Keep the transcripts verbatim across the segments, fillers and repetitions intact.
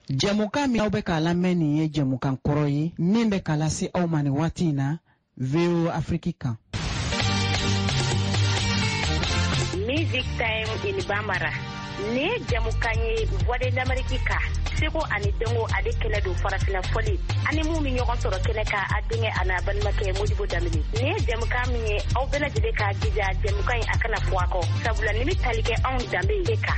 Jamuka mi aw bɛ k'a lamɛn nin ye jamukan kɔrɔ ye min bɛ k'a lase aw ma nin waati in na V O Afrique kan. Music Time in Bambara. Ni jamukan ye Voix de l'Amérique ka. Seko ani Dongo ade kɛlɛ don farafina fɔli. Ani mun mi ɲɔgɔn sɔrɔ kɛnɛ ka a denkɛ a n'a balimakɛ Modibo Dambele. Ni ye jamukan min ye aw bɛɛ lajɛlen k'a jija jamukan in a kana fɔ a kɔ. Sabula ni mi tali kɛ anw danbe ye kan.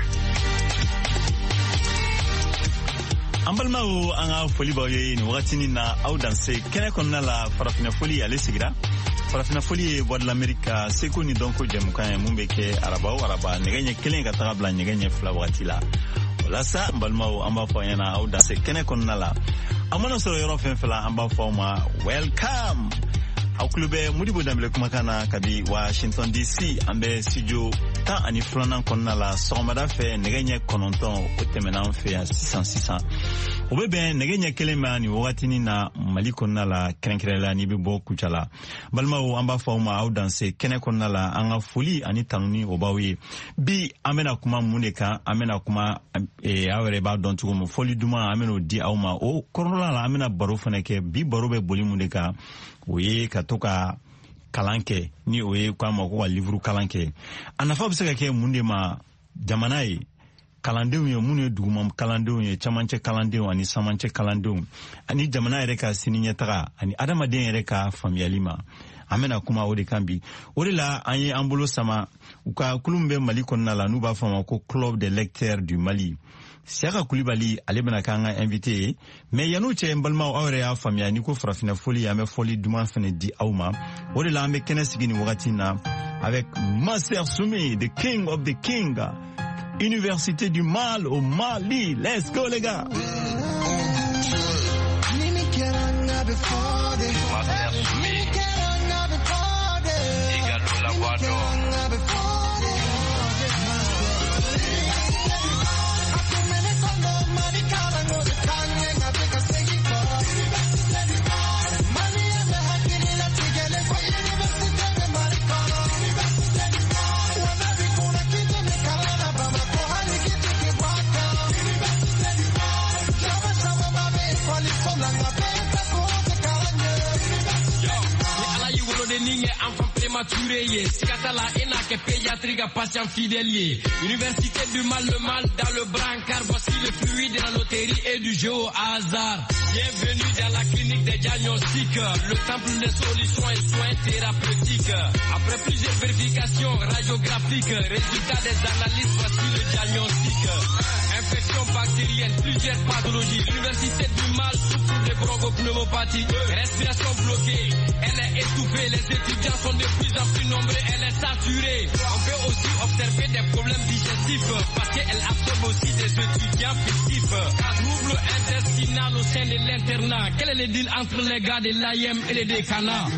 Ambalmao anga foli ba ye ni wakati na au danse kene konna la farafina foli ale sigira farafina foli Voix de l'Amérique seko ni donko jamukan mumbe ke araba o araba negenye kelen ka tabla negenye fla wakati la wala sa ambalmao amba fa yana au danse kene konna la amana soro yoro fen fela amba fa ma welcome au klube Modibo Dambele kumakana kabi Washington D C ambe studio ta ani flanan konna la somada fe negenye kononton otemena fe six cents six cents obebe negenye kelema ni watini na Mali konna la krenkirela ni bibo kuchala balma o amba fauma au danse kene konna la anga foli ani tanuni obawi bi amena kuma muneka amena kuma e awere ba don tugo foli duma ameno di awma o korola la amena baro faneke bi baro be boli muneka oye katoka kalanke ni oye kwa mako wa livre kalanke anafa bisaka ke munde ma jamanayi kalandenw ye munye duguma kalandenw ye chamanche kalandenw ani samanche kalandenw ani jamana yɛrɛ ka siniɲɛtaga ani adamaden yɛrɛ ka famiyali ma amena kuma o de kan bi o de la an ye an bolo sama u ka kulum bɛ Mali kɔnɔna la n'u b'a fɔ ma ko Club des lecteurs du Mali Siaka Kulibali ale bɛna k'an ka invité ye mais yanu cɛ n balimaw aw yɛrɛ y'a faamuya ni ko farafina foli an bɛ foli duman fana di aw ma o de la an bɛ kɛnɛ sigi nin wagati na avec Master Soumi the king of the king Université du Mal au Mali. Let's go les gars. Master Soumi Igalo Lawado prématuré, Sikatala Enake pédiatrique patient fidèle. Université du mal, le mal dans le brancard, voici le fluide de la loterie et du jeu au hasard. Bienvenue dans la clinique des diagnostics, le temple des solutions et soins thérapeutiques. Après plusieurs vérifications radiographiques, résultats des analyses, voici le diagnostic. Infection bactérienne, plusieurs pathologies. L'université du mal souffre de bronchopneumopathie, respiration bloquée, elle est étouffée, les étudiants sont de plus en plus nombreux, elle est saturée. On peut aussi observer des problèmes digestifs parce qu'elle absorbe aussi des étudiants fictifs. Trouble intestinal au sein de l'internat. Quel est le deal entre les gars de l'A I M et les décanats?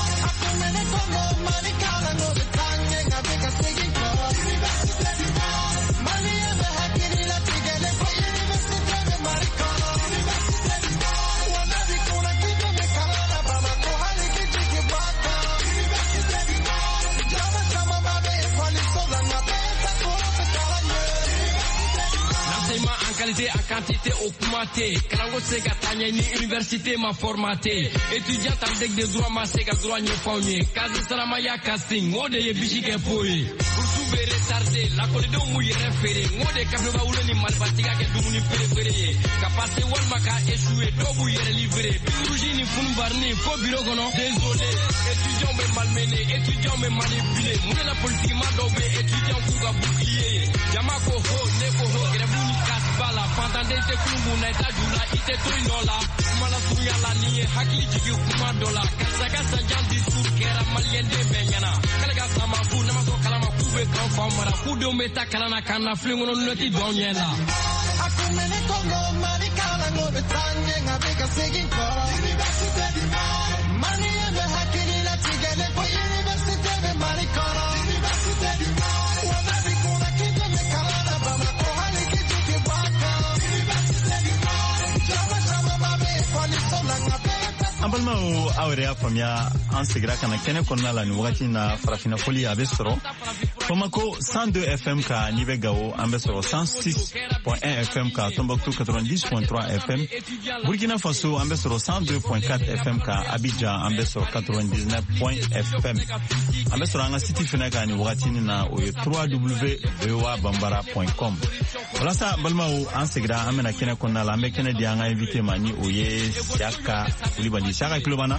Qualité en quantité augmentée. Kalango sega tanya ni université m'a formaté. Étudiant en deck de droit ma sega droit n'y faunier. Kazi salama ya casting. Ngode ye bichike poye. Pour souver retardé. La corridor mouille référé. Ngode kafe ba oule ni malbatiga ke dumuni préféré. Kapase wal maka échoué. Dobu yere livré. Birouji ni funbarni. Faux bureau kono. Désolé. Étudiant me malmené. Étudiant me manipulé. Moune la politique ma dobe. Étudiant kouga bouclier. Jamako ho. Neko ho. Grève ni casse bala. Fantande te kumu na ita jula. Ite to inola. Kumala suya la niye. Hakili jigi kuma dola. Kasaga sanjan discours. Kera malien de benyana. Kalaga sama fu. Namaso kalama kube kan famara. Kudo meta kalana kana. Flingono noti donyela. Akumene Kongo. Marikala ngobe tanye. Ngabeka segin kora. Université du Mal. Mani ebe hakili la tigele. Kwa Université de Marikala. Université du Mal. Wanabi kuna kito me kalana. Bama kohani kiti kibaka. Université du Mal. Jama jama babe. Kwali sola ngabeka. Ambalma o awre ya famia an sigira kana kene konna la ni wakati na farafina foli abe soro Bamako cent deux F M ka Nibe Gao an bɛ sɔrɔ cent six point un F M ka Tombouctou quatre-vingt-dix point trois F M. Burkina Faso an bɛ sɔrɔ cent deux point quatre F M ka Abidjan an bɛ sɔrɔ quatre-vingt-dix-neuf point F M. An bɛ sɔrɔ an ka site fɛnɛ kan ni wagati ni na o ye w w w point v o a bambara point com. Walasa balimaw an segira an bɛna kɛnɛ kɔnɔna la an bɛ kɛnɛ di an ka invité ma ni o ye Siaka Kulibali. Siaka tulo b'an na?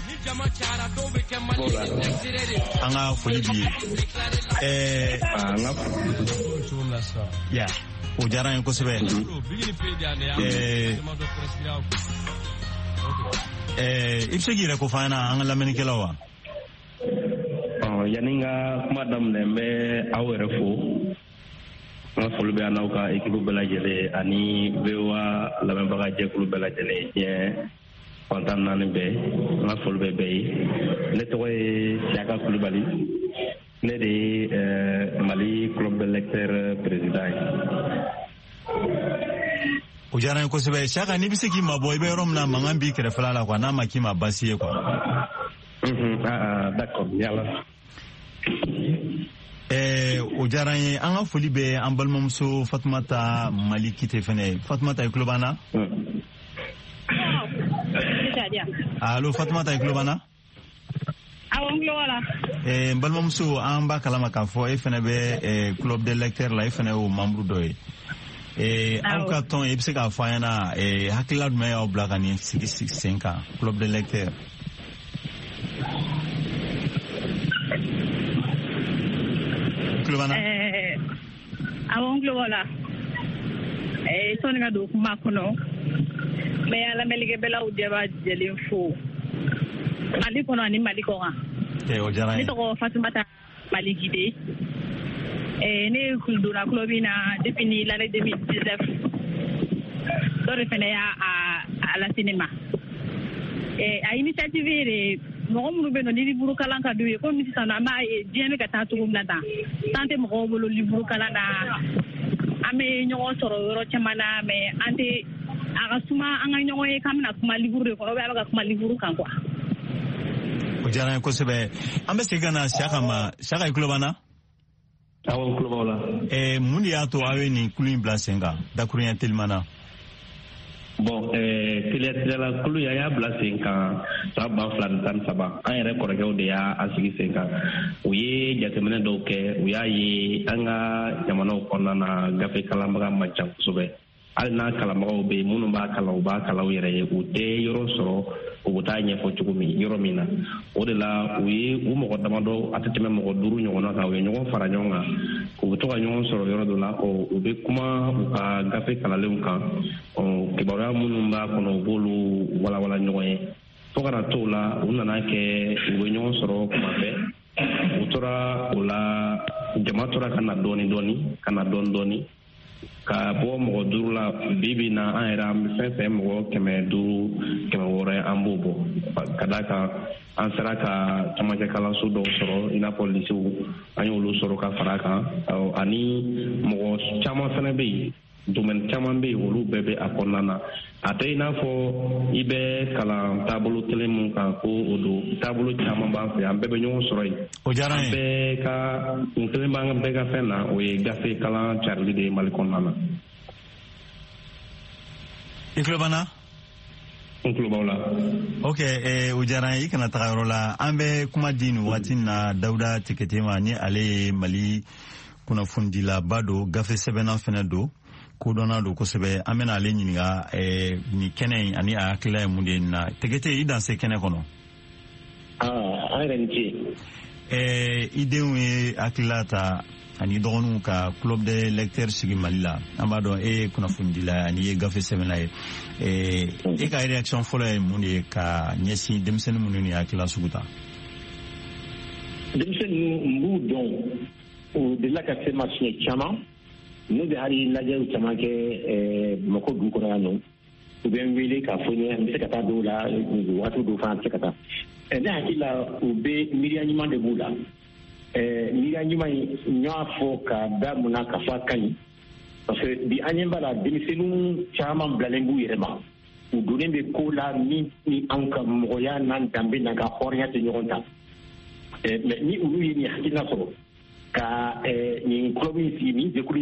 An ka foli b'i ye. Eh, ya o diyara n ye kosɛbɛ. Eh, eh, i bɛ se k'i yɛrɛ ko f'an ɲɛna an ka lamɛnnikɛlaw wa? Yani n ka kuma daminɛ n bɛ aw yɛrɛ fo. N ka foli bɛ n'aw ka équipe bɛɛ lajɛlen ani V O A lamɛnbaga jɛkulu bɛɛ lajɛlen diɲɛ fantan naani bɛɛ. N ka foli bɛ bɛɛ ye. Ne tɔgɔ ye Siaka Kulibali. Ne de ye Mali club de lecteur président ye. O diyara n ye kosɛbɛ. Siaka n'i bɛ se k'i mabɔ i bɛ yɔrɔ min na mankan b'i kɛrɛfɛla la quoi n'a ma k'i ma baasi ye quoi. Ah d'accord yala. Eh, o diyara n ye an ka foli bɛ an balimamuso Fatumata Mali Kite fɛnɛ. Fatumata i tulo b'an na? Allo Fatumata i tulo b'an na? Awɔ n tulo b'a la. Eh, n balimamuso an b'a kalama k'a fɔ e fɛnɛ bɛ eh, club de lecteur la e fɛnɛ y'o membre dɔ ye. Eh, aw ka tɔn i bɛ se k'a fɔ an ɲɛna eh, hakilila jumɛn y'aw bila ka nin sigi sigi sen kan club de lecteur? Eh, awɔ n tulo b'a la. Eh, sɔnni ka don kuma kɔnɔ n bɛ lamɛnnikɛlaw bɛɛ lajɛlen fo Mali kɔnɔ ani Mali kɔ kan. Eh, o diyara n ye. Ne tɔgɔ Fatumata Mali Kite. Eh, ne donna club in na depuis ni l'année deux mille dix-neuf. Dɔ de fɛnɛ y'a a lase ne ma. Eh, a initiative de mɔgɔ minnu bɛ yen nɔ ni liburu kalan ka d'u ye komi sisan an b'a ye diɲɛ bɛ ka taa cogo min na tan tan tɛ mɔgɔw bolo liburu kalan na an bɛ ɲɔgɔn sɔrɔ yɔrɔ caman na mais an tɛ a ka suma an ka ɲɔgɔn ye k'an bɛna kuma liburu de kɔnɔ ou bien an bɛ ka kuma liburu kan quoi. O diyara n ye kosɛbɛ. An bɛ segin ka na Siaka ma. Siaka i tulo b'an na? Awɔ n tulo b'aw la. Eh, mun de y'a to aw ye nin kulu in bila sen kan dakuruɲɛ teliman na? Bon, eh, teliya kulu ya y'a bila sen kan san ba fila ni tan ni saba an yɛrɛ kɔrɔkɛw de y'a sigi sen kan u ye jateminɛ dɔw kɛ u y'a ye an ka jamanaw kɔnɔna na gafe kalanbaga man ca kosɛbɛ hali n'a kalanbagaw bɛ yen minnu b'a kalan u b'a kalan u yɛrɛ ye u tɛ yɔrɔ sɔrɔ u bɛ taa ɲɛfɔ cogo min yɔrɔ min na o de la u ye u mɔgɔ damadɔ a tɛ tɛmɛ mɔgɔ duuru ɲɔgɔnna kan u ye ɲɔgɔn fara ɲɔgɔn kan u bɛ to ka ɲɔgɔn sɔrɔ yɔrɔ dɔ la u bɛ kuma u ka gafe kalanlenw kan kibaruya minnu b'a kɔnɔ u b'olu walawala ɲɔgɔn ye fo kana t'o la u nana kɛ u bɛ ɲɔgɔn sɔrɔ kuma bɛɛ u tora o la jama tora ka na dɔɔni dɔɔni ka na dɔɔni dɔɔni ka bɔ mɔgɔ duuru la bi bi na an yɛrɛ an bɛ fɛn fɛn mɔgɔ kɛmɛ duuru kɛmɛ wɔɔrɔ ye an b'o bɔ ka d'a kan an sera ka camancɛ kalanso dɔw sɔrɔ i n'a fɔ lisew an y'olu sɔrɔ ka fara a kan ani mɔgɔ caman fana bɛ yen domaine caman bɛ yen olu bɛɛ bɛ a kɔnɔna na a tɛ i n'a fɔ i bɛ kalan taabolo kelen mun kan ko o don taabolo caman b'an fɛ an bɛɛ bɛ ɲɔgɔn sɔrɔ yen. O diyara n ye. An bɛɛ ka kun kelen b'an bɛɛ ka fɛn na o ye gafe kalan carili de ye Mali kɔnɔna na. I tulo b'an na? N tulo b'aw la. Ok, eh, o diyara n ye i kana taga yɔrɔ la an bɛ kuma di nin wagati in na Dawuda Tekete ma ni ale ye Mali kunnafonidilaba don gafe sɛbɛnna fɛnɛ don. Kodɔnna don kosɛbɛ an bɛna ale ɲininka eh, nin kɛnɛ in ani a hakilila ye mun de ye nin na Tekete i dan se kɛnɛ kɔnɔ. Aa an yɛrɛ ni ce. Eh, i denw ye hakilila ta ani dɔgɔninw ka club de lecteur sigi Mali la an b'a dɔn e ye kunnafonidila ani ye gafe sɛbɛnna ye eh, e ka réaction fɔlɔ ye mun de ye ka ɲɛsin denmisɛnnin minnu ni hakilila sugu ta. Denmisɛnnin n b'u dɔn u delila ka se ma siɲɛ caman. Ne bɛ hali lajɛw caman kɛ Bamakɔ dugu kɔnɔ yan nɔ u bɛ n wele k'a fɔ n ye n bɛ se ka taa dɔw la waati dɔw fana tɛ se ka taa ne hakili la u bɛ miiriya ɲuman de b'u la miiriya ɲuman in n y'a fɔ ka da mun na ka fɔ a ka ɲi parce que bi an ɲɛ b'a la denmisɛnninw caman bilalen b'u yɛrɛ ma u donnen bɛ ko la min ni an ka mɔgɔya n'an danbe n'an ka hɔrɔnya tɛ ɲɔgɔn ta mais ni olu ye nin hakilina sɔrɔ ka nin kulo min sigi nin jɛkulu